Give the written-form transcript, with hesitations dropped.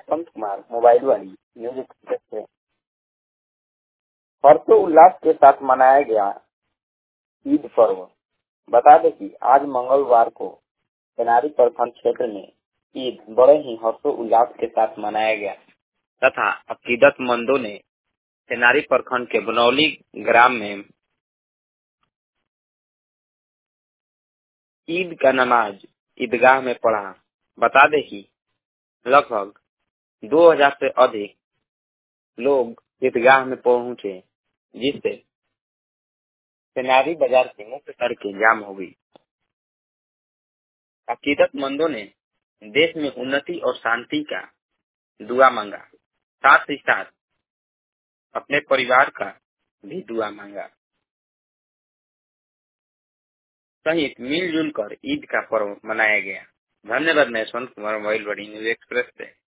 Yashwant Kumar, mobile वाली news express से। हर्षोल्लास के साथ मनाया गया ईद पर्व। बता दें कि आज मंगलवार को तेनारी प्रखंड क्षेत्र में ईद बड़े ही हर्षोल्लास के साथ मनाया गया तथा अकीदतमंदों ने तेनारी प्रखंड के बनौली ग्राम में ईद का नमाज ईदगाह में पढ़ा। बता दें कि लगभग 2000 से अधिक लोग ईदगाह में पहुंचे, जिससे तेनारी बाजार की मुख्य सड़कें जाम हो गई। अकीदतमंदों ने देश में उन्नति और शांति का दुआ मांगा, साथ ही साथ अपने परिवार का भी दुआ मांगा सहित मिलजुल कर ईद का पर्व मनाया गया। धन्यवाद। मैं यशवंत कुमार, मोबाइल बड़ी न्यूज एक्सप्रेस से।